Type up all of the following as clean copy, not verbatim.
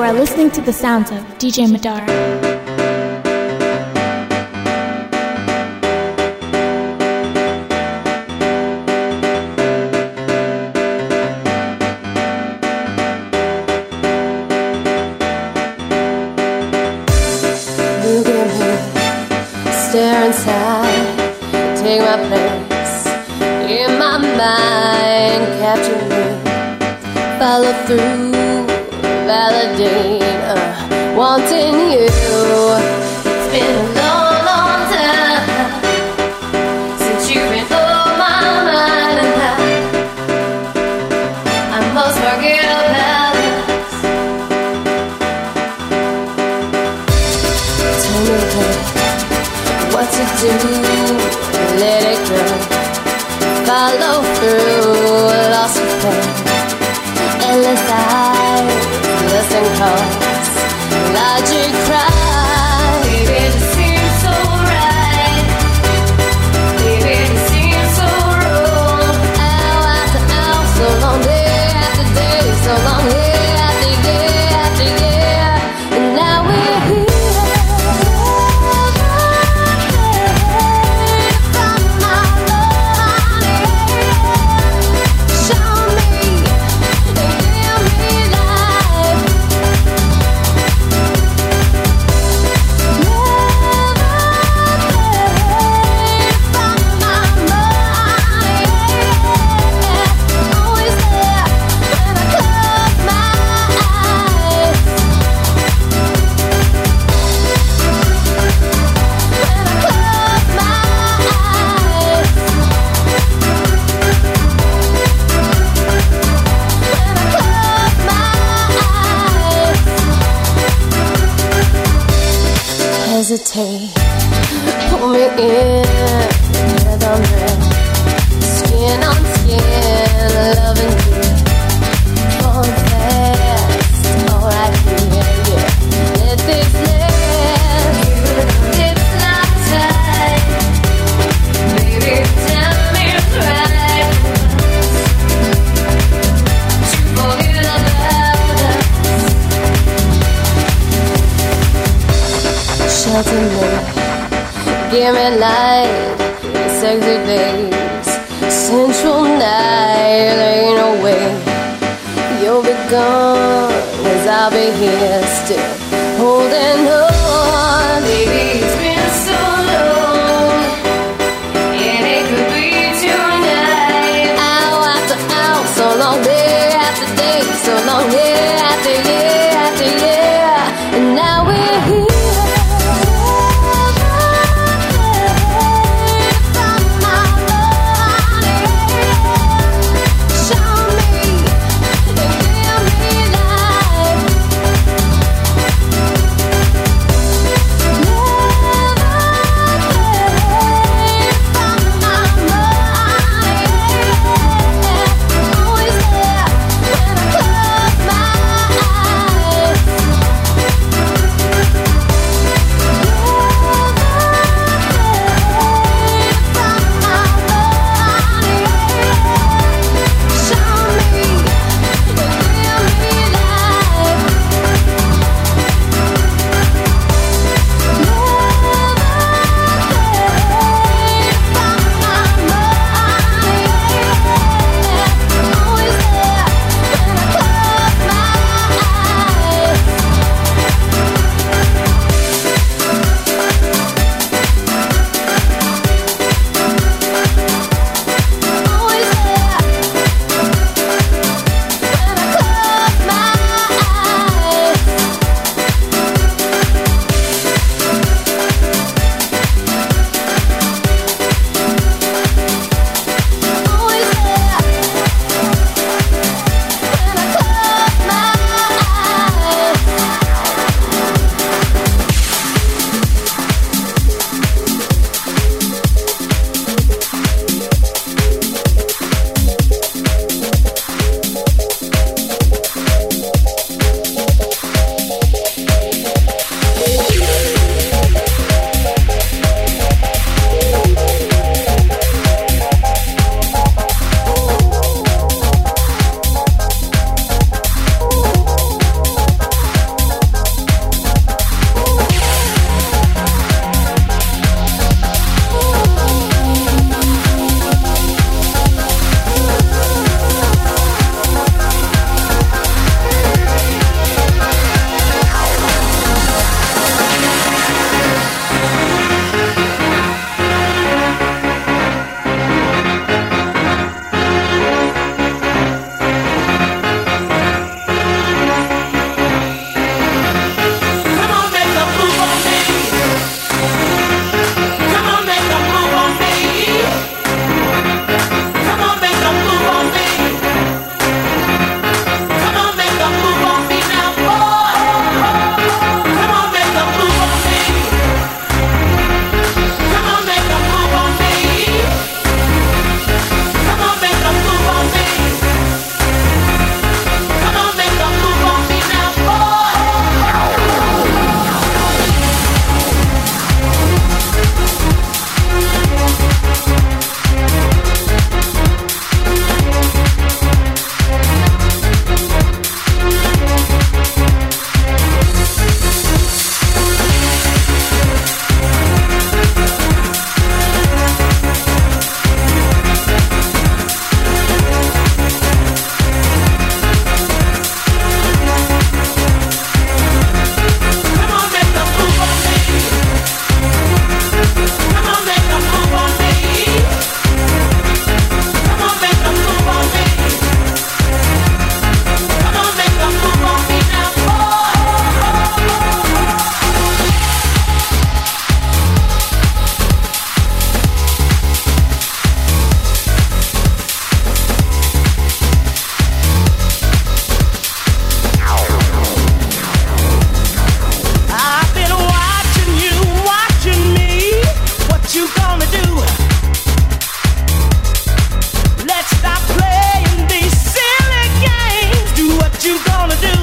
are listening to the sounds of DJ Madara. Look at me, stare inside, take my place in my mind, capture me, follow through, validate, wanting you. It's been a long, long time since you've been on my mind, and I must forget about it. Tell me, babe, what to do, let it go, follow through, lost with pain, endless eyes, listen calls, logic cries. Baby, it seems so right, baby, it seems so wrong. Hour after hour, so long, day after day, so long, year after year after year, and now we're here. Hesitate, pull me in, head on head, skin on skin, loving you, falling fast, alright here, yeah, let this last, it's not time, baby, time is right, to forget about us. Shelter me, give me light, sexy days, sensual night, ain't no way you'll be gone, 'cause I'll be here still, holding on. Baby, it's been so long, and it could be tonight. Hour after hour, so long, day after day, so long, year after year after year, and now we're here.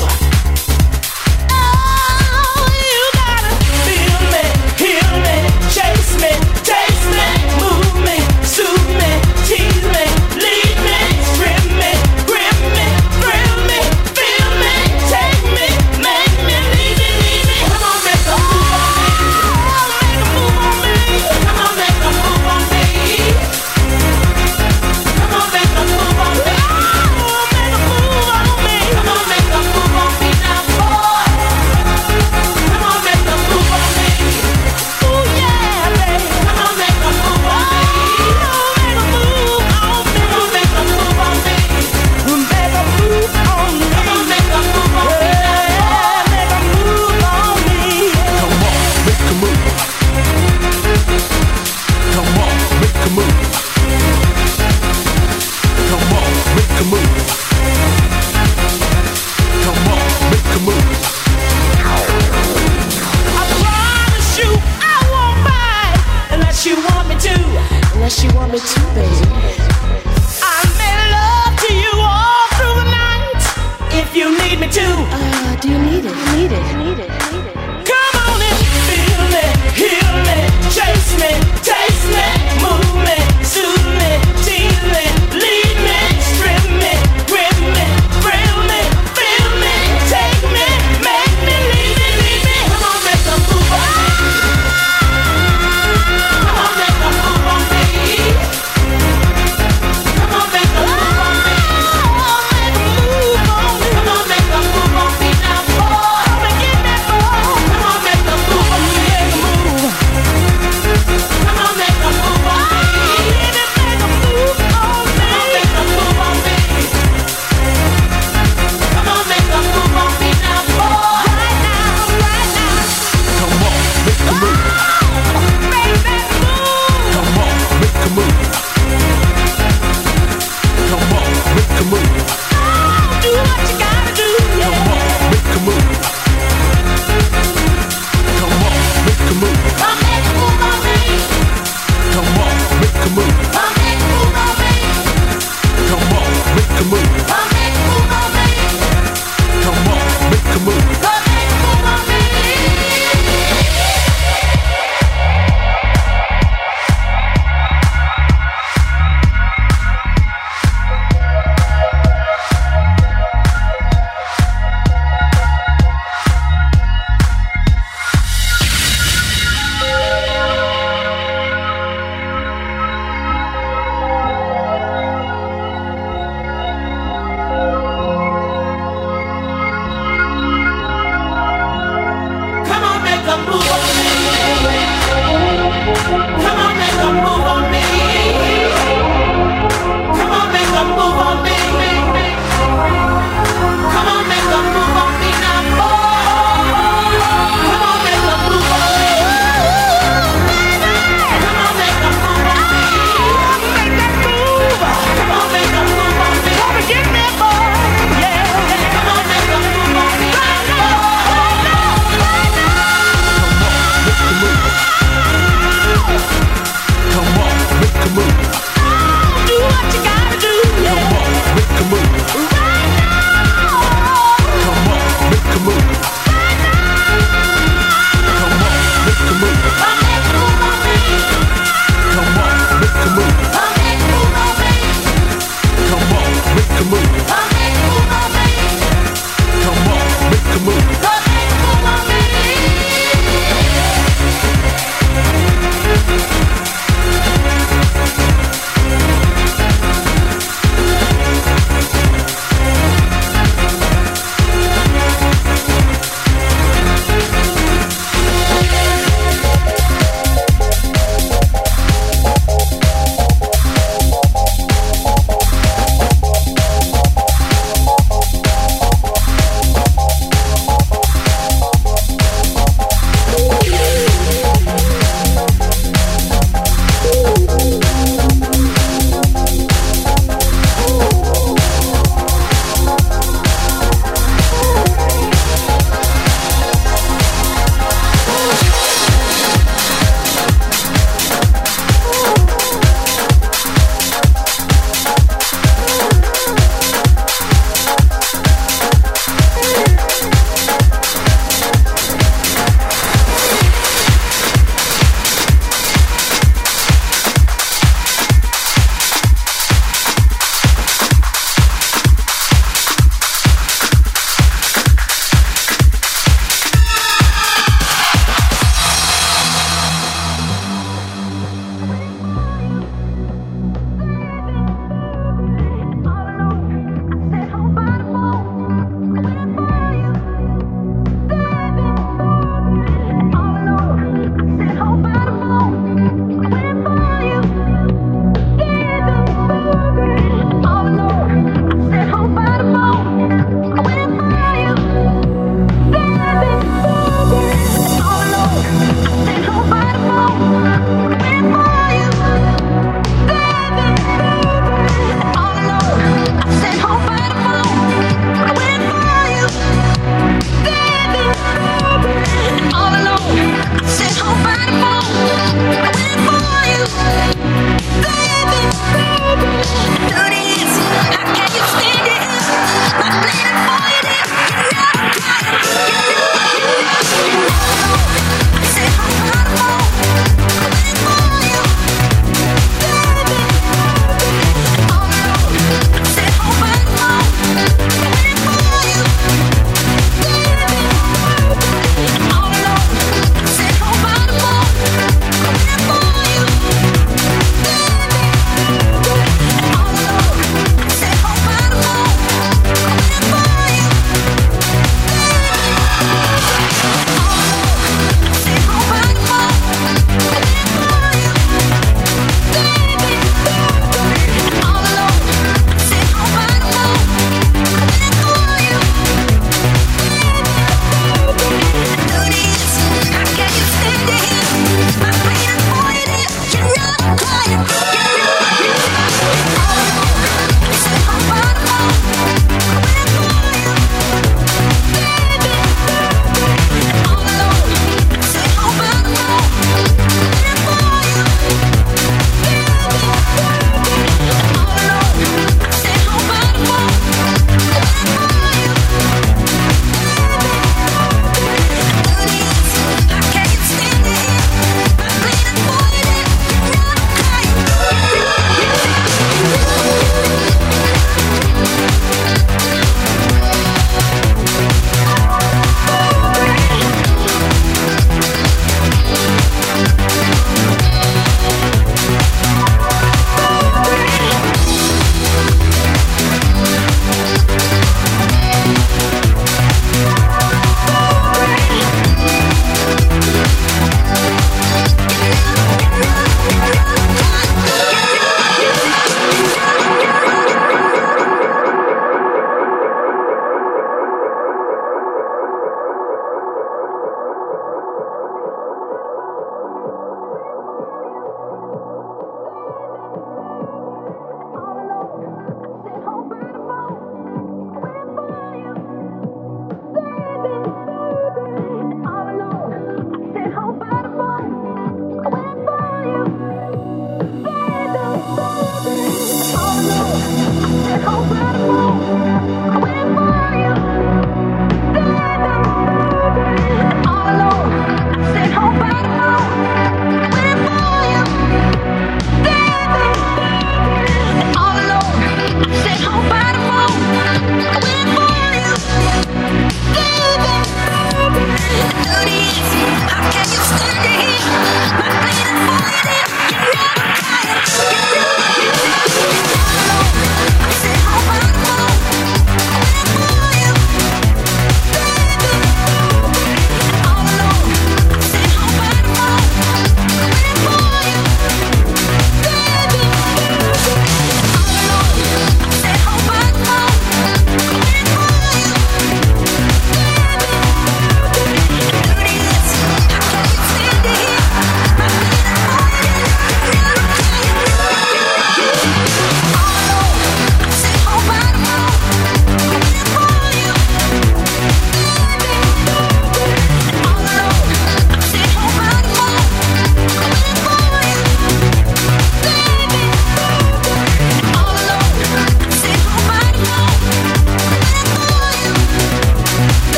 Come on, make a move on me.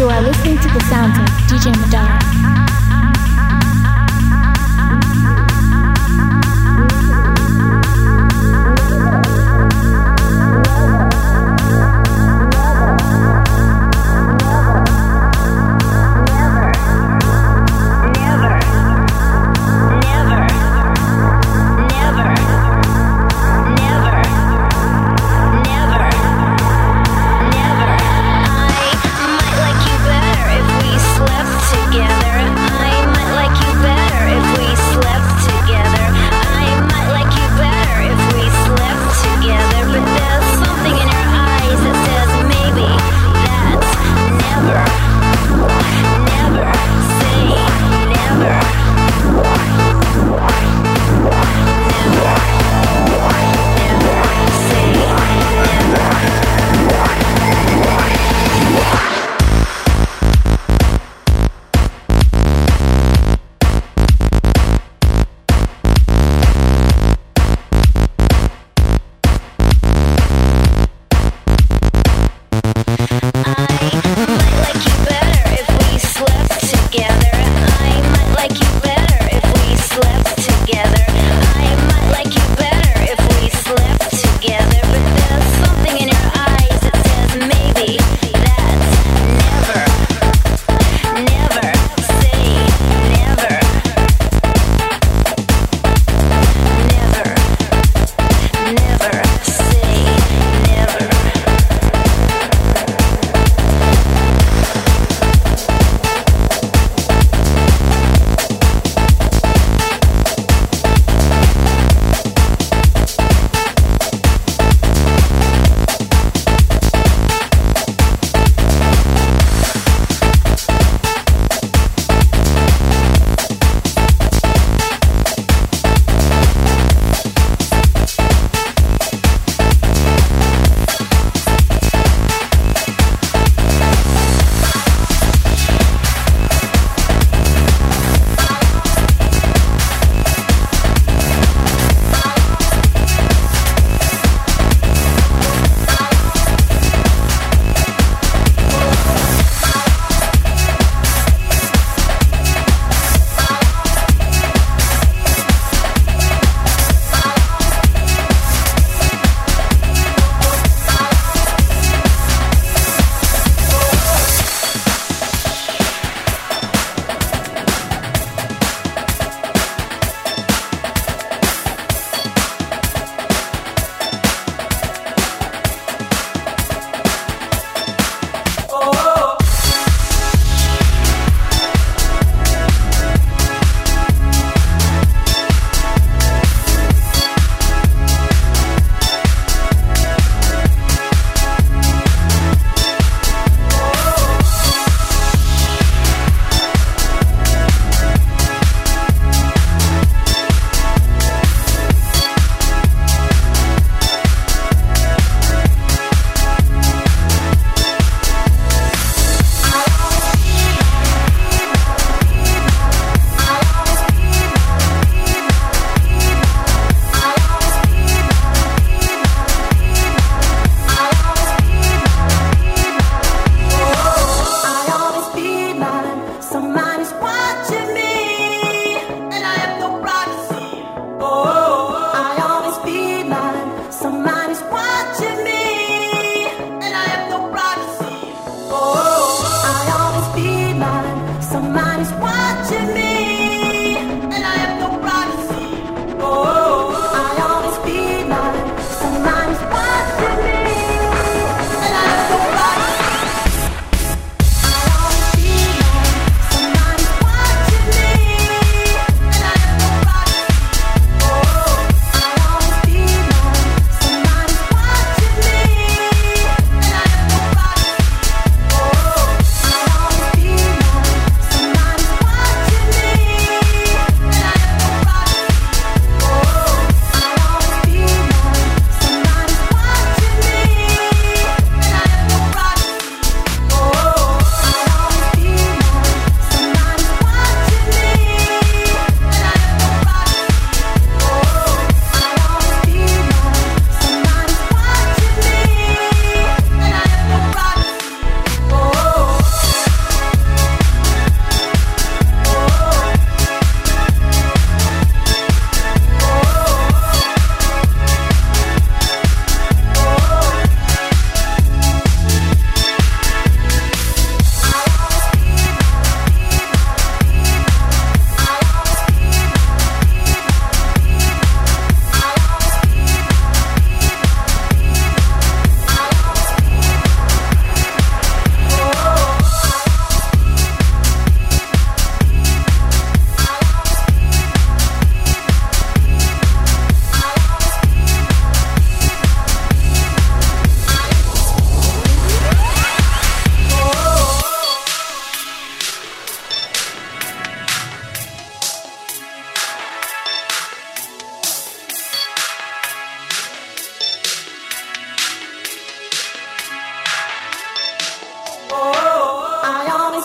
You are listening to the sounds of DJ Madara. Together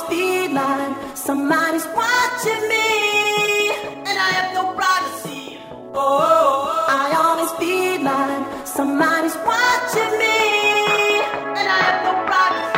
speed line. Somebody's watching me, and I have no privacy. Oh, I on a speed line. Somebody's watching me, and I have no privacy.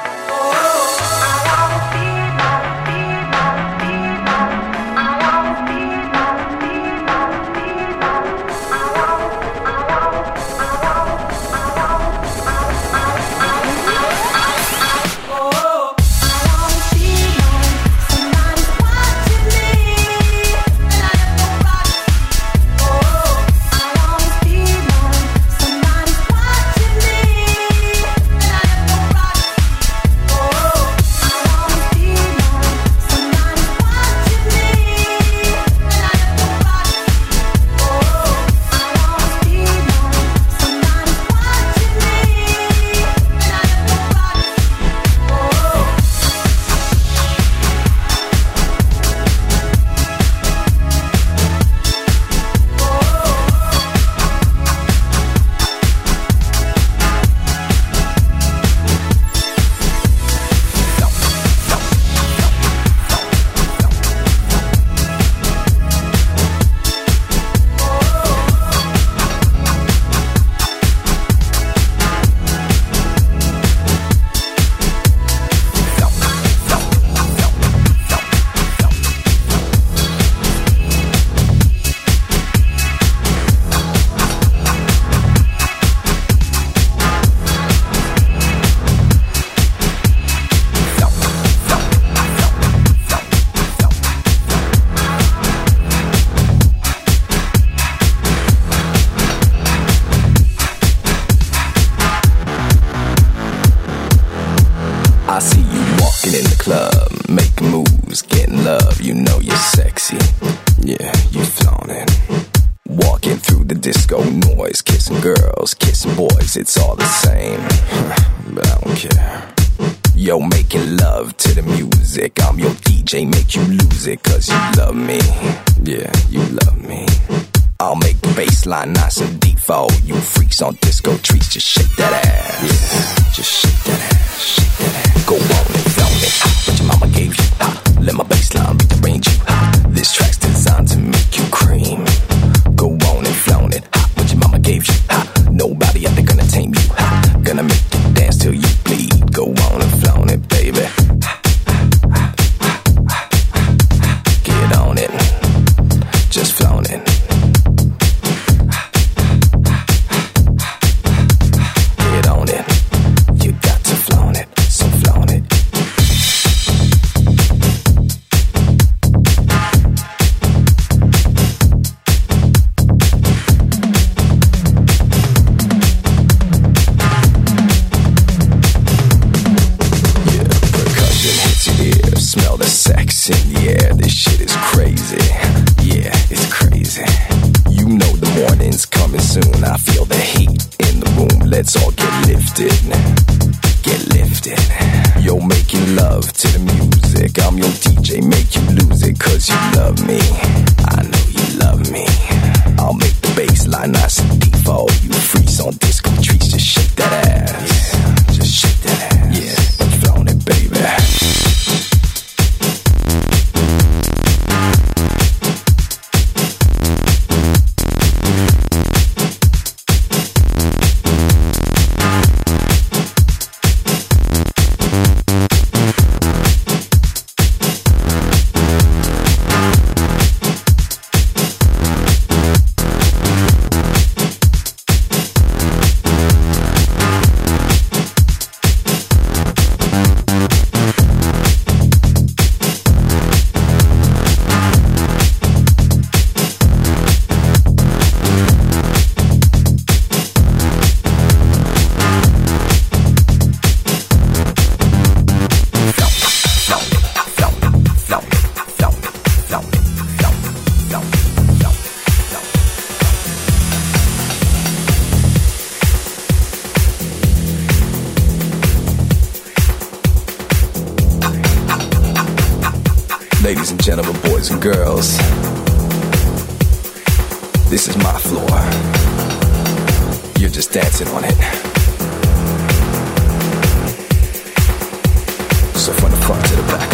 It's all the same, but I don't care. Yo, making love to the music. I'm your DJ, make you lose it, cause you love me. Yeah, you love me. I'll make the bass line nice and deep for you freaks on disco treats. Just shake that ass. Yeah, just shake that ass, shake that ass. Go on and flaunt it. What your mama gave you. Let my bass line rearrange you. This track's designed to make you cream. Go on and flaunt it. What your mama gave you. Nobody out there gonna tame you. Gonna make you dance till you bleed. Go on and flaunt it, baby. Get on it. Just flaunt it. Get on it. You got to flaunt it. So flaunt it. Smell the sex in the air, this shit is crazy. Yeah, it's crazy. You know the morning's coming soon. I feel the heat in the room. Let's all get lifted. Get lifted. Yo, making love to the music. I'm your DJ, make you lose it, cause you love me. I know you love me. I'll make the bass line nice and deep for all you freaks on disco treats. Just shake that ass. Yeah, just shake that ass. Yeah, and flaunt it, baby. Ladies and gentlemen, boys and girls, this is my floor. You're just dancing on it. So from the front to the back.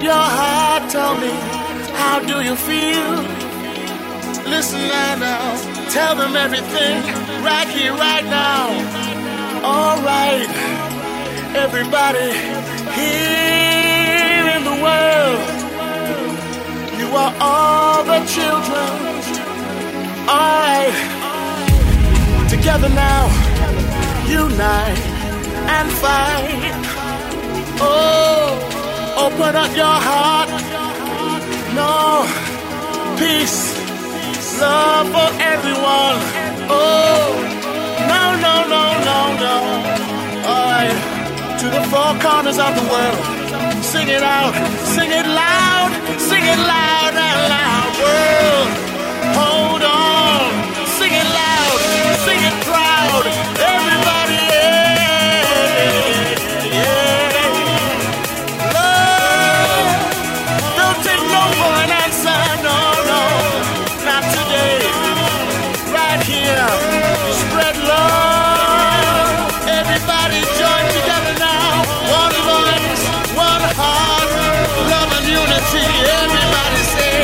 your heart, tell me, how do you feel? Listen now, tell them everything, right here, right now. Alright, everybody here in the world, you are all the children. Alright, together now, unite and fight. Oh, open up your heart. No, peace, love for everyone. Oh, no, no, no, no, no. Alright, to the four corners of the world, sing it out, sing it loud and loud. World, hold on, sing it loud, sing it proud. Everybody, yeah. Love, don't take no for an answer, no, no, not today. Right here, spread love. Everybody join together now. One voice, one heart, love and unity. Everybody say.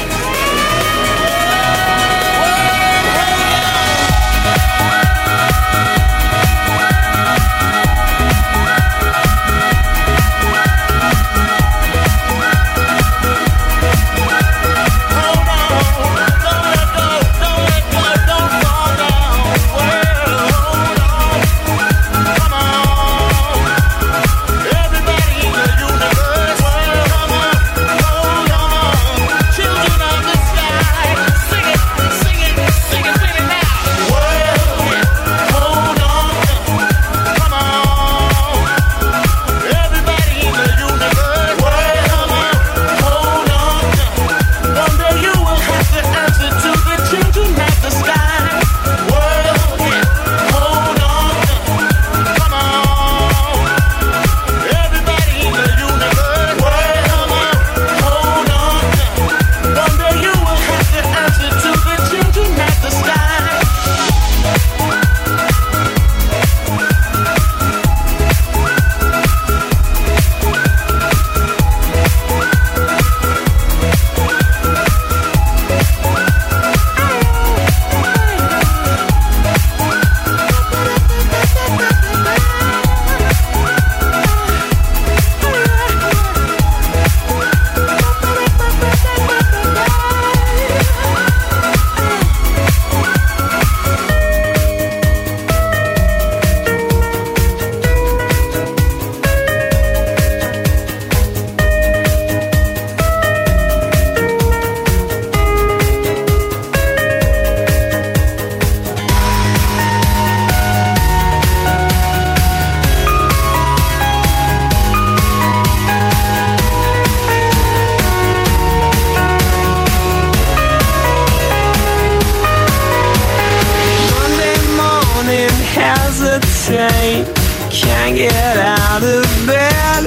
Can't get out of bed.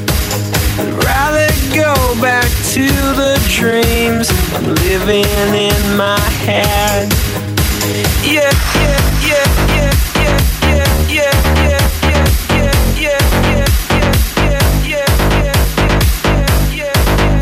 I'd rather go back to the dreams I'm living in my head. Yeah, yeah, yeah, yeah, yeah, yeah, yeah, yeah, yeah, yeah, yeah, yeah,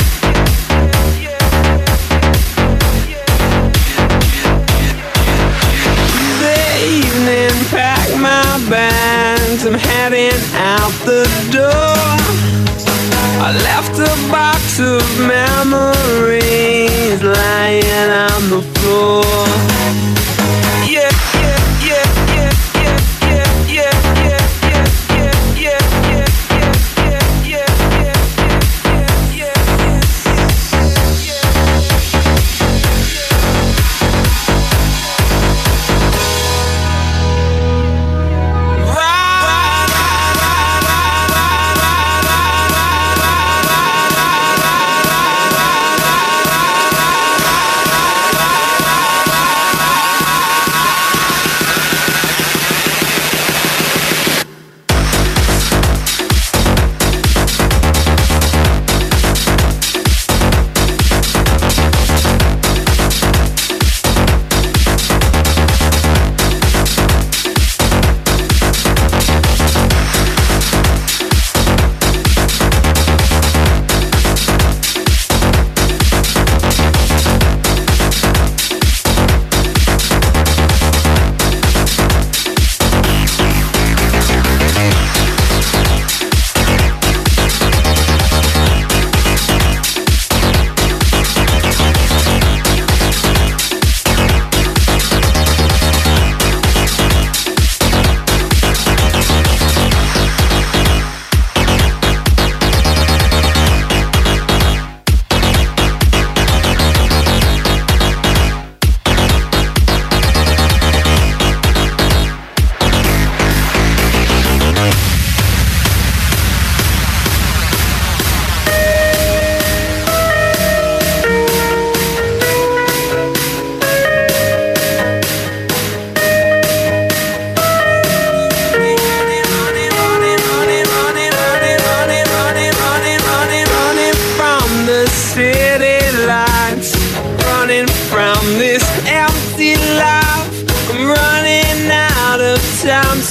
yeah. The evening, pack my bags, I'm heading out the door. I left a box of memories lying on the floor. Yeah, yeah, yeah, yeah, yeah, yeah, yeah, yeah, yeah, yeah, yeah, yeah, yeah,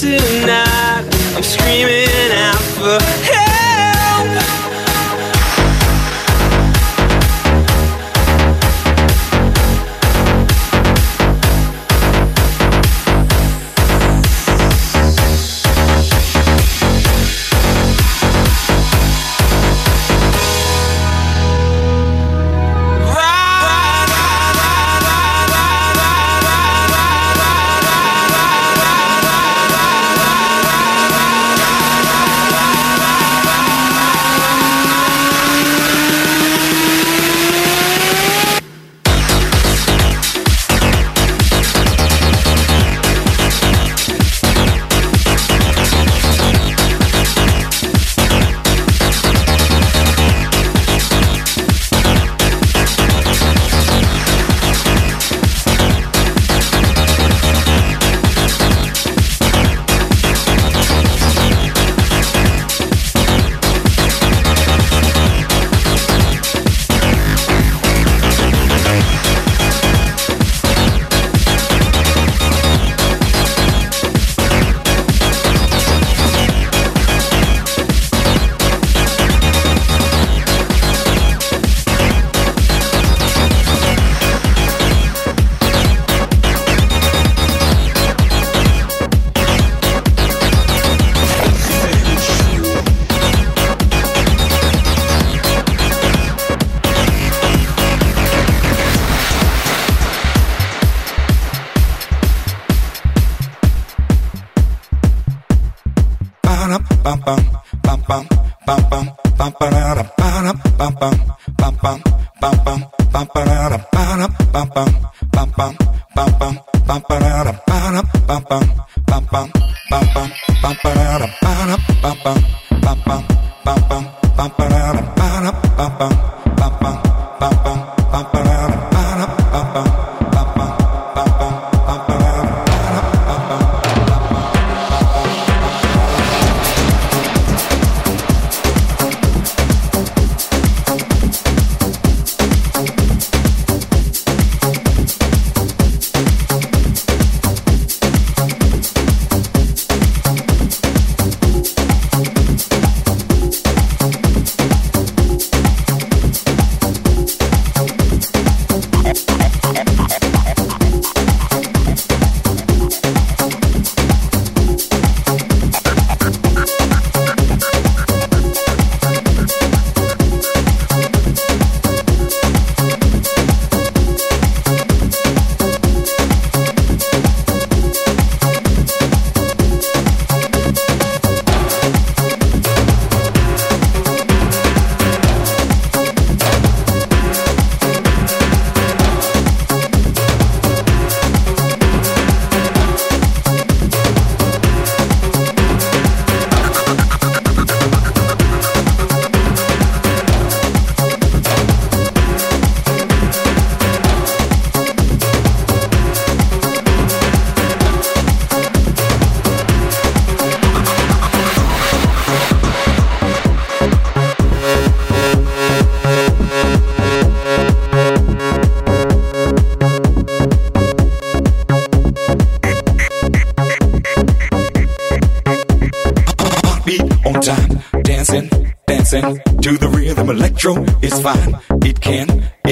tonight. I'm screaming out for help. To the rhythm, electro is fine. It can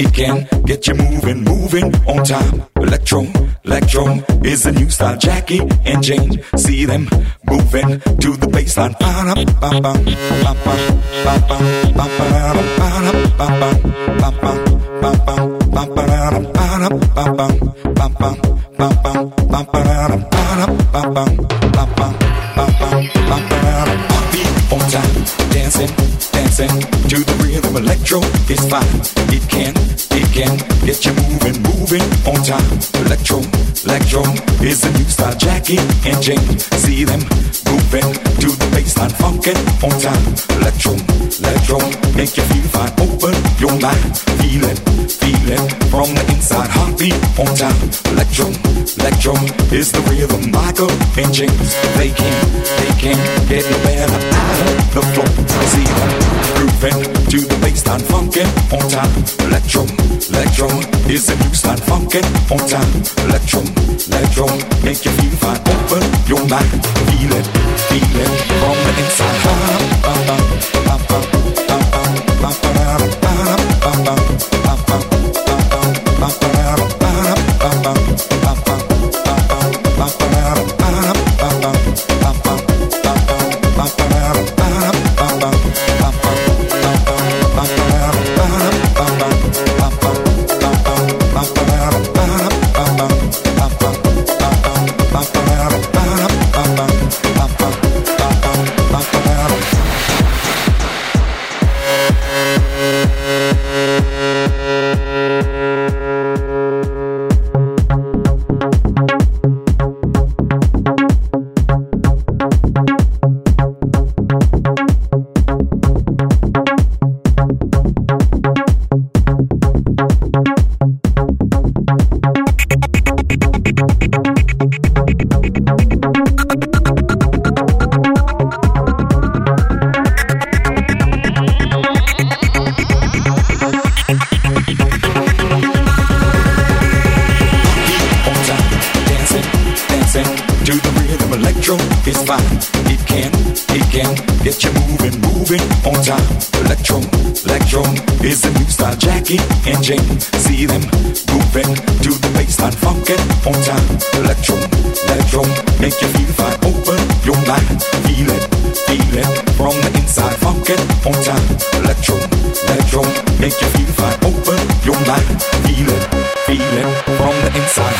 get you moving on time. Electro is the new style. Jackie and Jane, see them moving to the bassline. On time, dancing to the rhythm. Electro is fine. It can get you moving on time. Electro is the new style. Jackie and Jane, see them moving to the bassline. Funkin' on time. Electro make you feel fine. Open your mind, feel it from the inside. Heartbeat on time. Electro is the rhythm. Michael and James, they can get no better out of the floor. See them groove moving to the baseline, funkin' on time. Electro, electro is the new style, funkin' on time. Electro, electro, make you feel fine. Open your mind, feel it from the inside. And Jane, see them moving to the baseline, funkin' on time. Electro, electro, make you feel fine. Open your mind, feel it from the inside, funkin' on time. Electro, electro, make you feel fine. Open your mind, feel it from the inside.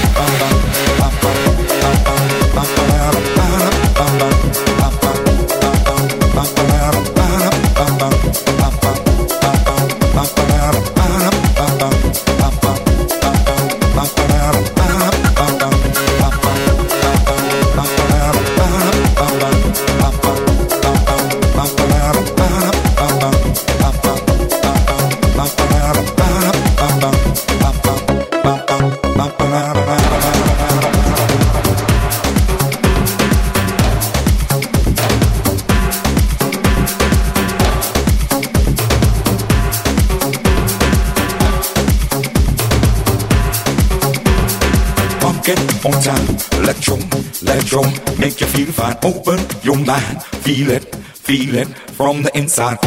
On time, electro, electro, make you feel fine. Open your mind, feel it from the inside.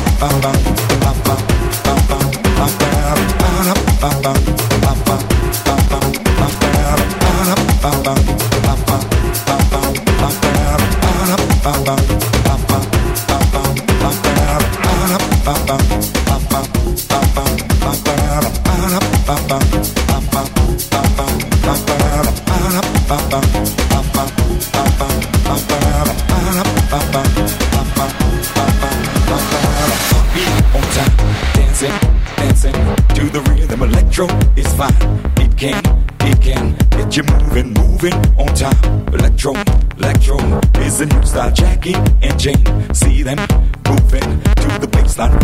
Dancing to the rhythm, electro is fine. It can get you moving on time. Electro is the new style. Jackie and Jane, see them moving to the baseline.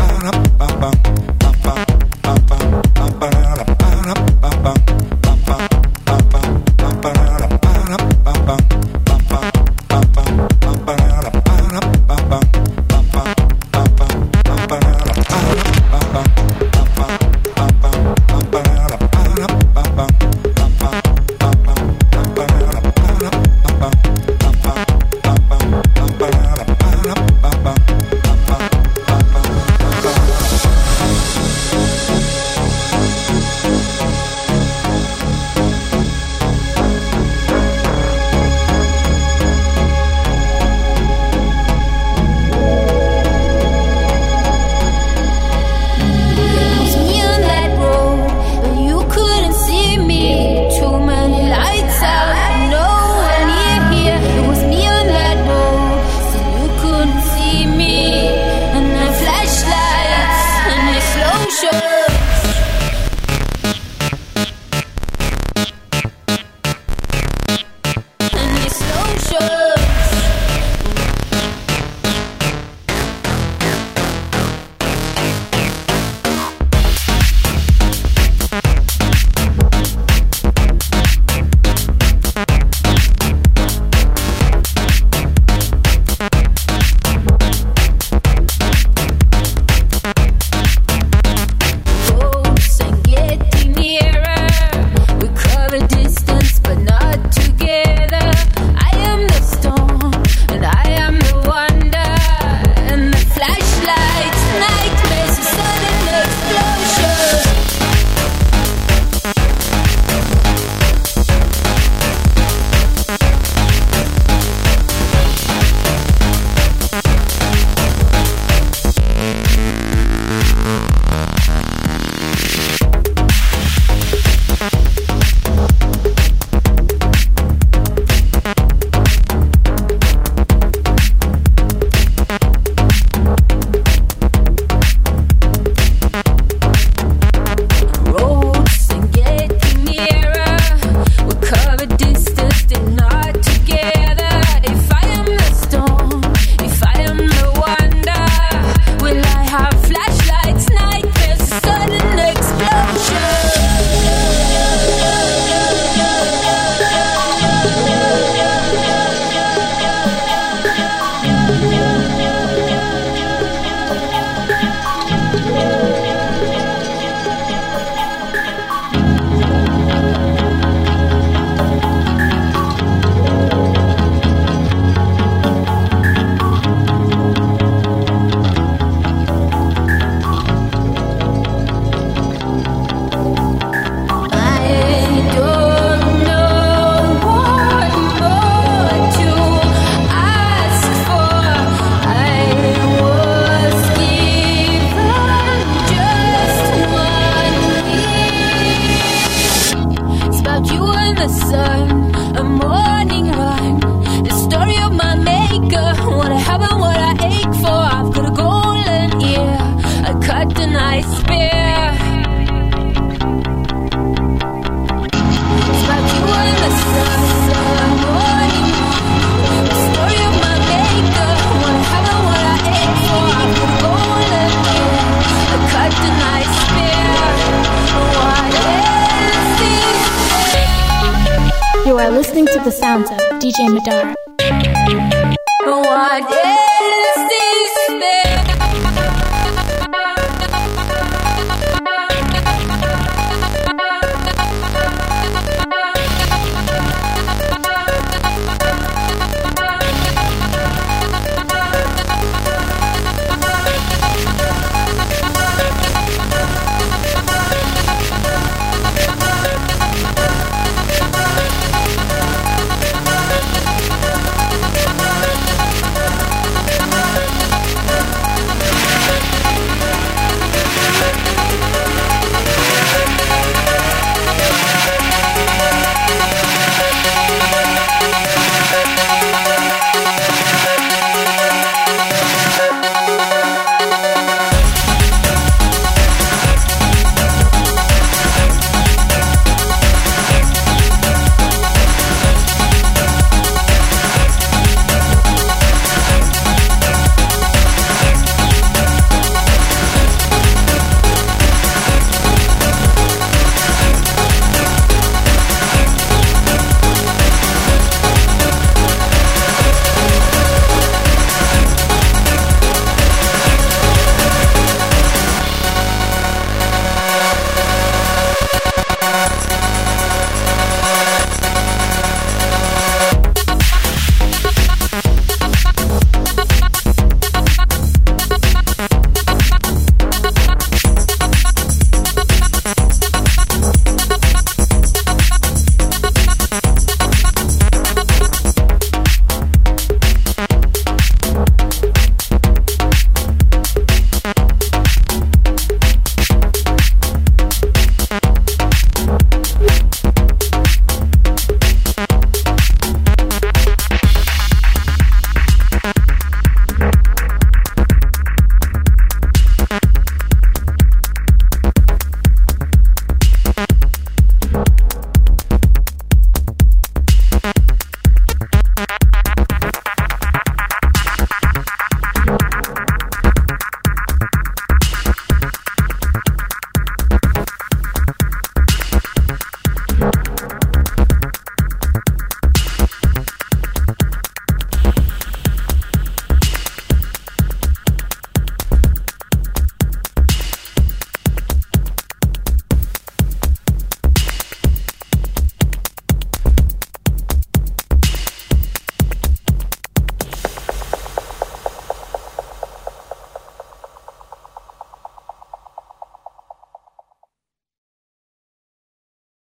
the sounds of DJ Madara. What